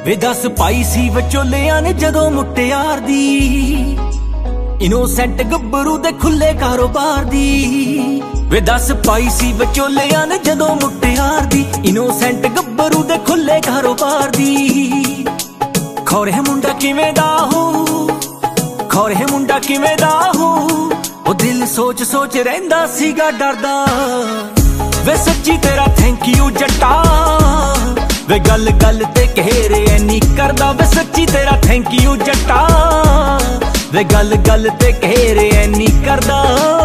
ਵੇ दस पाई सी विचोलियां ने जदों मुटियार दी, इनोसेंट गब्बरू दे खुले कारोबार दी। वे दस पाई सी विचोलियां ने जदों मुटियार दी, इनोसेंट गब्बरू दे खुले कारोबार दी। खौरे मुंडा किवें दा हो, खौरे मुंडा किवें दा हो, ओ दिल सोच सोच रहिंदा सीगा डरदा। वे सच्ची तेरा थैंक यू जट्टा, वे गल गल ते घेरे ऐनी करदा। वे सच्ची तेरा थैंक यू जट्टा, वे गल गल ते घेरे ऐनी करदा।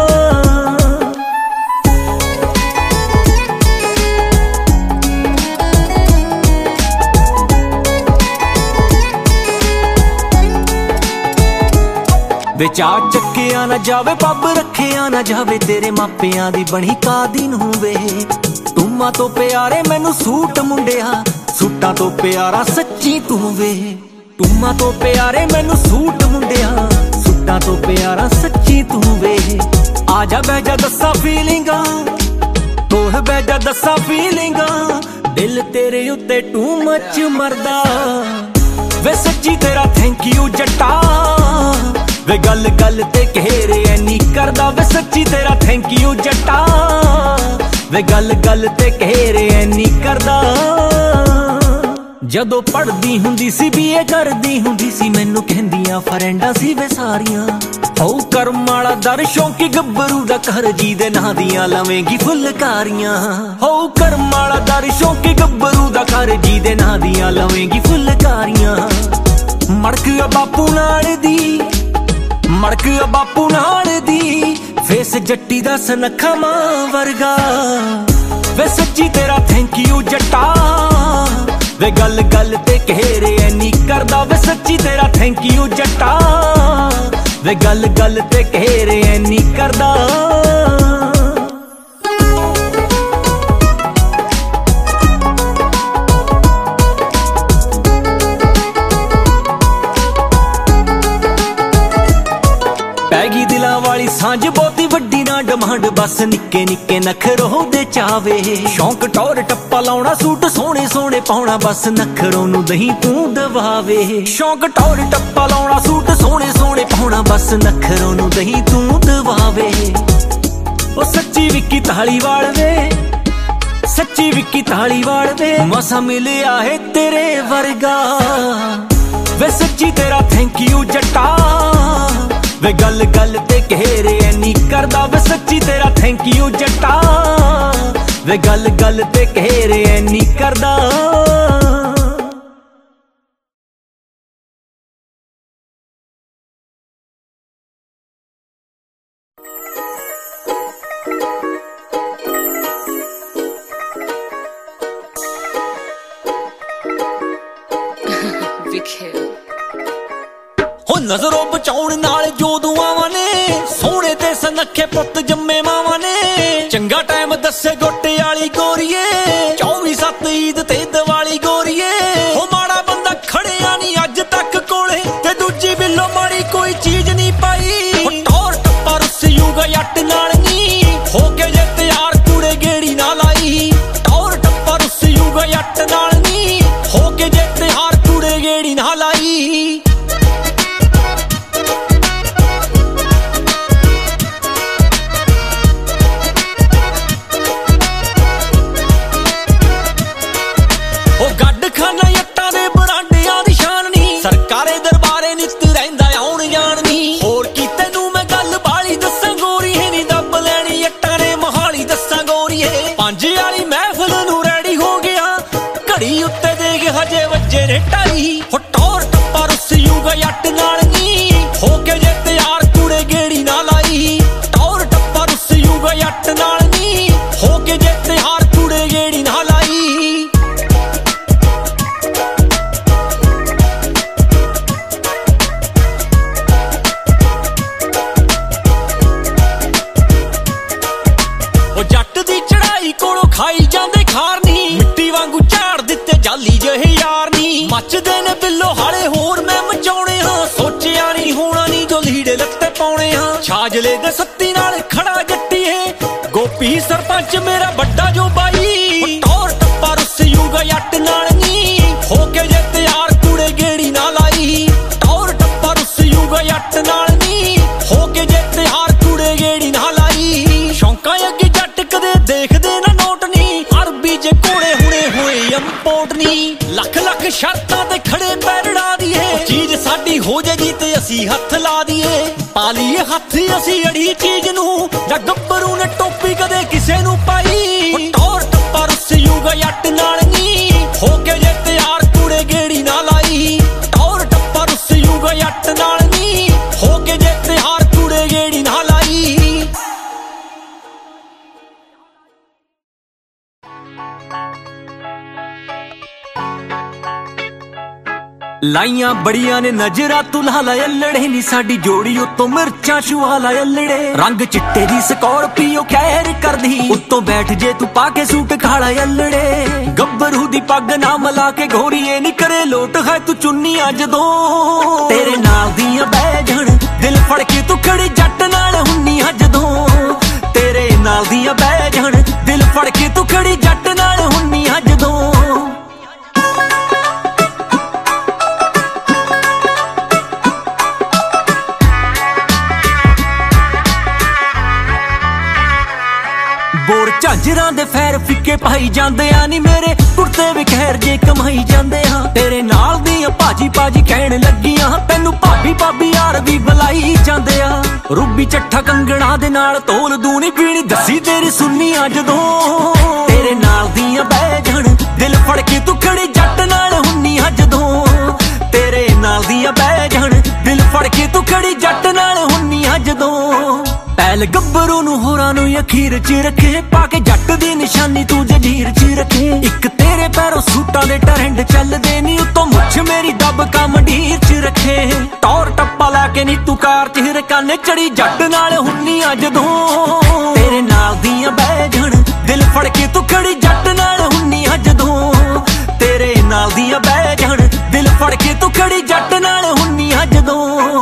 वे चाह चक्किया ना जावे, पब रखिया ना जावे, तेरे मापियां दी बनी कादी नूं वे। टूमा तो प्यारे मैनू सूट मुंडिया, सूटां तो प्यारा सच्ची तू वे। टूमा तो प्यारे मैनू सूट मुंडिया, सूटां तो प्यारा सच्ची तू वे। आजा बैजा दसा फीलिंगा, तोड़ बैजा दसा फीलिंगा, दिल तेरे उत्ते टू मच मरदा। वे सच्ची तेरा थैंक यू जट्टा, वे गल गल ते घेरे ऐनी करदा। वे सच्ची तेरा थैंक यू जट्टा, वे गल गल ते घेरे ऐनी करदा। जदों पढ़दी हुंदी सी बीए करदी हुंदी सी, मैनू कहंदियां फ्रेंडां सी वे सारियां। हो करम वाला दर शौंकी गब्बरू दा घर, जी दे नां दियां लवेंगी फुलकारियां। हो करम वाला दर शौंकी गब्बरू दा घर, जी दे नां दियां लवेंगी फुलकारियां। मड़क बापू नाल दी, मड़क बापू नाल दी, फेस जट्टी दा सनखा मां वर्गा। वे सच्ची तेरा थैंक यू जट्टा, वे गल गल ते घेरे ऐनी करदा। वे सच्ची तेरा थैंक यू जट्टा, वे गल गल ते घेरे ऐनी करदा। पैगी दिलां वाली सांझ बहुती वड्डी ना डिमांड, बस निक्के निक्के नखरों दे चावे। शौक टौर टप्पा लाउणा, सूट सोहणे सोहणे पाउणा, बस नखरों नूं दही तूं दवावे। शौक टौर टप्पा लाउणा, सूट सोहणे सोहणे पाउणा, बस नखरों नूं दही तूं दवावे। ओ सच्ची विक्की धालीवाल वे, सच्ची विक्की धालीवाल वे, मसा मिलिया है तेरे वर्गा। वे सच्ची तेरा थैंक यू जट्टा, वे गल गल ते घेरे ऐनी करदा। वे सच्ची तेरा थैंक यू जट्टा, वे गल गल ते घेरे ऐनी करदा। नजरों बचाउण नाल जो दुआवां ने, सोहणे ते सनखे पुत जम्मे मावां ने। चंगा टाइम दस्से गोटे वाली गोरीए, 24/7 ईद ते दिवाली गोरीए। हो माड़ा बंदा खड़िया नहीं अज तक कोले, ते दूजी बिल्लो माड़ी कोई चीज नहीं पाई। टौर टप्पा रुस यूगा जट नाल नी, होके जे तैयार कूड़े गेड़ी ना लाई। टौर टप्पा रुस यूगा जट नाल नी, होके जे तैयार कूड़े गेड़ी ना लाई। टौर टप्पा रुस यूगा जट नाल नी, होके जे तैयार कूड़े गेड़ी ना लाई। टौर टप्पा रुस यूगा जट नाल नी, होके जे तैयार कूड़े गेड़ी ना लाई। ओ जट दी चढ़ाई कोलों खाई जांदे खारनी, मिट्टी वांगू झाड़ दित्ते जाली जहे यार नी। मचदे ने बिल्लो हाले होर मैं मचाउणे हां, सोचिया नहीं होना नहीं जो लीड़े लत्ते पाउणे हां। छाजले दे सत्ती नाल खड़ा जट्टी है, गोपी सरपंच मेरा बड्डा जो बाई। टौर टप्पा रुस यूगा जट नाल नी, होके जे तैयार शर्तां ते खड़े पैर ला दिए चीज साडी हो जाएगी ते असी हथ ला दिए पा लीए हथ असी अड़ी चीज नू जां गब्बरू ने टोपी कदे किसे नू पाई टौर टप्पा रुस यूगा जट नाल नी हो के जे तैयार कूड़े गेड़ी ना लाई टौर टप्पा रुस यूगा जट नाल नी हो के जे तैयार कूड़े गेड़ी ना लाई ਲਾਈਆਂ ਬੜੀਆਂ ਨੇ ਨਜ਼ਰਾਂ ਤੂੰ ਲਾ ਲਾ ਅਲੜੇ ਨੀ ਸਾਡੀ ਜੋੜੀ ਉੱਤੋਂ ਮਿਰਚਾਂ ਛੁਆ ਲਾ ਅਲੜੇ ਰੰਗ ਚਿੱਟੇ ਦੀ ਸਕੋਰਪੀਓ ਖੈਰ ਕਰਦੀ ਉੱਤੋਂ ਬੈਠ ਜੇ ਤੂੰ ਪਾ ਕੇ ਸੂਟ ਖਾਲਾ ਅਲੜੇ ਗੱਭਰੂ ਦੀ ਪੱਗ ਨਾ ਮਲਾ ਕੇ ਘੋੜੀਏ ਨੀ ਕਰੇ ਲੋਟ ਹੈ ਤੂੰ ਚੁੰਨੀਆਂ ਜਦੋਂ ਤੇਰੇ ਨਾਲ ਦੀਆਂ ਬਹਿ ਜਾਣ ਦਿਲ ਫੜ ਕੇ ਤੂੰ ਖੜੀ ਜੱਟ ਨਾਲ ਹੁੰਨੀਆਂ ਜਦੋਂ ਤੇਰੇ ਨਾਲ ਦੀਆਂ ਬਹਿ ਜਾਣ ਦਿਲ ਫੜ ਕੇ ਤੂੰ ਖੜੀ ਜੱਟ ਨਾਲ ਹੁੰਨੀਆਂ ਜਦੋਂ ਬੋਰ ਝਾਂਜਰਾਂ ਦੇ ਫੈਰ ਫਿੱਕੇ ਪਾਈ ਜਾਂਦੇ ਆ ਨੀ ਮੇਰੇ ਕੁੜਤੇ ਵਿਖੈਰ ਜੇ ਕਮਾਈ ਜਾਂਦੇ ਆ ਤੇਰੇ ਨਾਲ ਦੀਆਂ ਭਾਜੀ ਭਾਜੀ ਕਹਿਣ ਲੱਗੀਆਂ ਤੈਨੂੰ ਭਾਬੀ ਭਾਬੀ ਯਾਰ ਵੀ ਬੁਲਾਈ ਜਾਂਦੇ ਆ ਰੂਬੀ ਚੱਠਾ ਕੰਗਣਾ ਦੇ ਨਾਲ ਤੋਲ ਦੂਣੀ ਪੀਣੀ ਦੱਸੀ ਤੇਰੀ ਸੁਣਨੀਆਂ ਜਦੋਂ ਤੇਰੇ ਨਾਲ ਦੀਆਂ ਬਹਿ ਜਾਣ ਦਿਲ ਫੜ ਕੇ ਤੂੰ ਖੜੀ ਜੱਟ ਨਾਲ ਹੁੰਨੀਆਂ ਜਦੋਂ ਤੇਰੇ ਨਾਲ ਦੀਆਂ ਬਹਿ ਜਾਣ ਦਿਲ ਫੜ ਕੇ ਤੂੰ ਖੜੀ ਜੱਟ ਨਾਲ ਹੁੰਨੀਆਂ ਜਦੋਂ ਪੈਲ ਗੱਭਰੂ ਨੂੰ ਹੋਰਾਂ ਨੂੰ ਅਖੀਰ ਚ ਰੱਖੇ ਪਾ ਕੇ ਜੱਟ ਦੀ ਨਿਸ਼ਾਨੀ ਤੂੰ ਜੰਜੀਰ ਚ ਰੱਖੇ ਇੱਕ ਤੇਰੇ ਪੈਰੋਂ ਸੂਟਾਂ ਦੇ ਟਰੈਂਡ ਚੱਲਦੇ ਨੀ ਉਤੋਂ ਮੁੱਛ ਮੇਰੀ ਦੱਬ ਕਾ ਮੰਡੀਰ ਚ ਰੱਖੇ ਟੌਰ ਟੱਪਾ ਲਾ ਕੇ ਨੀ ਤੂੰ ਕਾਰ ਚ ਹਿਰਕਾਨੇ ਚੜੀ ਜੱਟ ਨਾਲ ਹੁੰਨੀਆਂ ਜਦੋਂ ਤੇਰੇ ਨਾਲ ਦੀਆਂ ਬਹਿ ਜਾਣ ਦਿਲ ਫੜ ਕੇ ਤੂੰ ਖੜੀ ਜੱਟ ਨਾਲ ਹੁੰਨੀਆਂ ਜਦੋਂ ਤੇਰੇ ਨਾਲ ਦੀਆਂ ਬਹਿ ਜਾਣ ਦਿਲ ਫੜ ਕੇ ਤੂੰ ਖੜੀ ਜੱਟ ਨਾਲ ਹੁੰਨੀਆਂ ਜਦੋਂ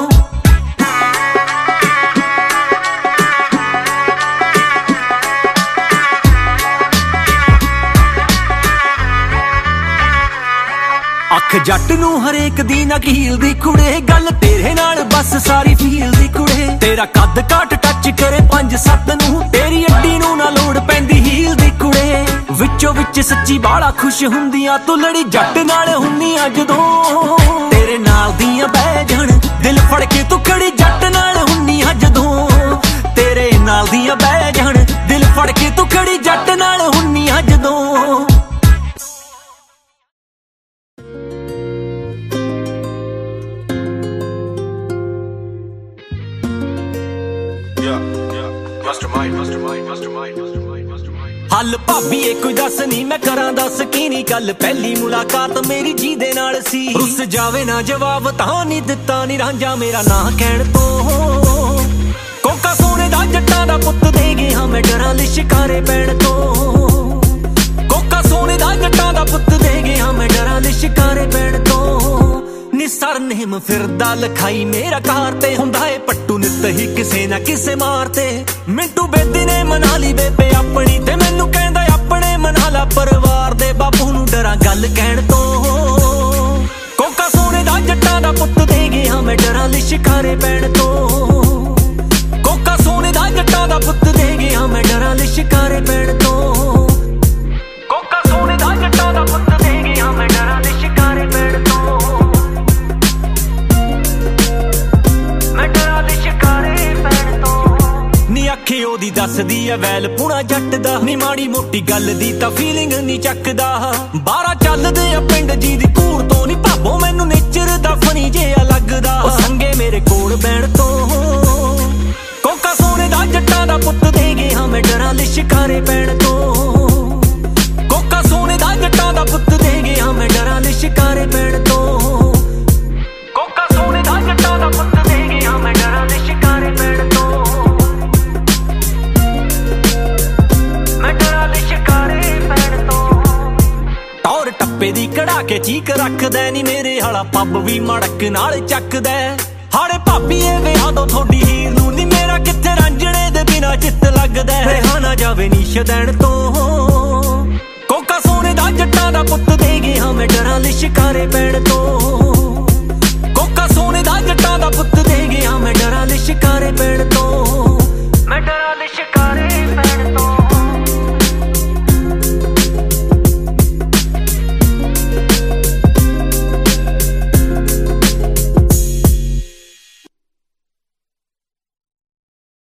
ਅੱਖ ਜੱਟ ਨੂੰ ਹਰੇਕ ਦੀ ਨਕੀਲ ਦੀ ਕੁੜੇ ਗੱਲ ਤੇਰੇ ਨਾਲ ਬਸ ਸਾਰੀ ਫੀਲ ਦੀ ਕੁੜੇ ਤੇਰਾ ਕੱਦ ਕਾਟ ਟੱਚ ਕਰੇ 5-7 ਨੂੰ ਤੇਰੀ ਅੱਡੀ ਨੂੰ ਨਾ ਲੋੜ ਪੈਂਦੀ ਹੀਲ ਦੀ ਕੁੜੇ ਵਿੱਚੋਂ ਵਿੱਚ ਸੱਚੀ ਬਾਲਾ ਖੁਸ਼ ਹੁੰਦੀਆਂ ਤੂੰ ਲੜੀ ਜੱਟ ਨਾਲ ਹੁੰਨੀਆਂ ਜਦੋਂ ਤੇਰੇ ਨਾਲ ਦੀਆਂ ਬਹਿ ਜਾਣ ਦਿਲ ਫੜ ਕੇ ਤੂੰ ਖੜੀ ਜੱਟ ਨਾਲ ਹੁੰਨੀਆਂ ਜਦੋਂ ਤੇਰੇ ਨਾਲ ਦੀਆਂ ਬਹਿ ਜਾਣ ਦਿਲ ਫੜ ਕੇ ਤੂੰ ਖੜੀ ਜੱਟ ਨਾਲ ਹੁੰਨੀਆਂ ਜਦੋਂ ਹੱਲ ਭਾਬੀਏ ਕੋਈ ਦੱਸ ਨੀ ਮੈਂ ਕਰਾਂ ਦੱਸ ਕੀ ਨੀ ਗੱਲ ਪਹਿਲੀ ਮੁਲਾਕਾਤ ਮੇਰੀ ਜਿਹਦੇ ਨਾਲ ਸੀ ਰੁੱਸ ਜਾਵੇ ਨਾ ਜਵਾਬ ਤਾਂ ਨੀ ਦਿੱਤਾ ਨੀ ਰਾਂਝਾ ਮੇਰਾ ਨਾਂ ਕਹਿਣ ਤੋਂ ਕੋਕਾ ਸੋਨੇ ਦਾ ਜੱਟਾਂ ਦਾ ਪੁੱਤ ਦੇ ਗਿਆ ਮੈਂ ਡਰਾਂ ਲਿਸ਼ਕਾਰੇ ਪੈਣ ਤੋਂ ਕੋਕਾ ਸੋਨੇ ਦਾ ਜੱਟਾਂ ਦਾ ਪੁੱਤ ਦੇ ਗਿਆ ਮੈਂ ਡਰਾਂ ਲਿਸ਼ਕਾਰੇ ਪੈਣ ਤੋਂ ਨੀ ਸਰਨੇਮ ਫਿਰਦਾ ਲਖਾਈ ਮੇਰਾ ਕਾਰ ਤੇ ਹੁੰਦਾ ਏ ਪੱਟੂ ਨਿੱਤ ਹੀ ਕਿਸੇ ਨਾ ਕਿਸੇ ਮਾਰਤੇ ਮਿੰਟੂ ਬੇਦੀ ਨੇ ਮਨਾ ਲਈ ਬੇਬੇ ਆਪਣੀ ਤੇ ਮੈਨੂੰ ਕਹਿੰਦਾ ਆਪਣੇ ਮਨਾ ਲਾ ਪਰਿਵਾਰ ਦੇ ਬਾਪੂ ਨੂੰ ਡਰਾਂ ਗੱਲ ਕਹਿਣ ਤੋਂ ਕੋਕਾ ਸੋਨੇ ਦਾ ਜੱਟਾਂ ਦਾ ਪੁੱਤ ਦੇ ਗਿਆ ਮੈਂ ਡਰਾਂ ਲਿਸ਼ਕਾਰੇ ਪੈਣ ਤੋਂ ਕੋਕਾ ਸੋਨੇ ਦਾ ਜੱਟਾਂ ਦਾ ਪੁੱਤ ਦੇ ਗਿਆ ਮੈਂ ਡਰਾਂ ਲਿਸ਼ਕਾਰੇ ਪੈਣ ਤੋਂ ਕੋਕਾ ਸੋਨੇ ਦਾ ਜੱਟਾਂ ਦਾ ਪੁੱਤ ਦੇ ਗਿਆ ਮੈਂ ਡਰਾਂ ਲਿਸ਼ਕਾਰੇ ਪੈਣ ਤੋਂ ਨੀ ਅੱਖੇ ਉਹਦੀ ਦੱਸਦੀ ਐ ਵੈਲ ਪੁਣਾ ਜੱਟ ਦਾ ਨੀ ਮਾੜੀ ਮੋਟੀ ਗੱਲ ਦੀ ਤਾਂ ਫੀਲਿੰਗ ਨੀ ਚੱਕਦਾ 12 ਚੱਲਦੇ ਆ ਪਿੰਡ ਜੀ ਦੀ ਕੂੜ ਤੋਂ ਨੀ ਭਾਬੋ ਮੈਨੂੰ ਨੇਚਰ ਦਾ ਫਨੀ ਜਿਹਾ ਲੱਗਦਾ ਉਹ ਸੰਗੇ ਮੇਰੇ ਕੋਲ ਬੈਣ ਤੋਂ ਕੋਕਾ ਸੋਨੇ ਦਾ ਜੱਟਾਂ ਦਾ ਪੁੱਤ ਦੇ ਗਿਆ ਮੈਂ ਡਰਾਂ ਲਿਸ਼ਕਾਰੇ ਪੈਣ ਤੋਂ ਕੋਕਾ ਸੋਨੇ ਦਾ ਜੱਟਾਂ ਦਾ ਪੁੱਤ ਦੇ ਗਿਆ ਮੈਂ ਡਰਾਂ ਲਿਸ਼ਕਾਰੇ ਪੈਣ ਤੋਂ ਕੋਕਾ ਸੋਨੇ ਦਾ ਜੱਟਾਂ ਦਾ ਪੁੱਤ ਦੇ ਗਿਆ ਮੈਂ ਡਰਾਂ ਲਿਸ਼ਕਾਰੇ ਪੈਣ ਤੋਂ ਟੌਰ ਟੱਪੇ ਦੀ ਕੜਾ ਕੇ ਚੀਕ ਰੱਖਦਾ ਨੀ ਮੇਰੇ ਹਾਲਾ ਪੱਬ ਵੀ ਮੜਕ ਨਾਲ ਚੱਕਦਾ ਹਾੜੇ ਭਾਬੀਏ ਵਿਆਹ ਦੋ ਥੋੜੀ ਹੀਰ ਨੂੰ ਨੀ ਮੇਰਾ ਕਿੱਥੇ ਰਾਂਝਣੇ ਦੇ ਬਿਨਾ ਚਿੱਤ ਲੱਗਦਾ ਰਿਹਾ ਨਾ ਜਾਵੇ ਨੀ ਸ਼ਦੈਣ ਤੋਂ ਕੋਕਾ ਸੋਨੇ ਦਾ ਜੱਟਾਂ ਦਾ ਪੁੱਤ ਦੇ ਗਿਆ ਮੈਂ ਡਰਾਂ ਲਿਸ਼ਕਾਰੇ ਪੈਣ ਤੋਂ ਕੋਕਾ ਸੋਨੇ ਦਾ ਜੱਟਾਂ ਦਾ ਪੁੱਤ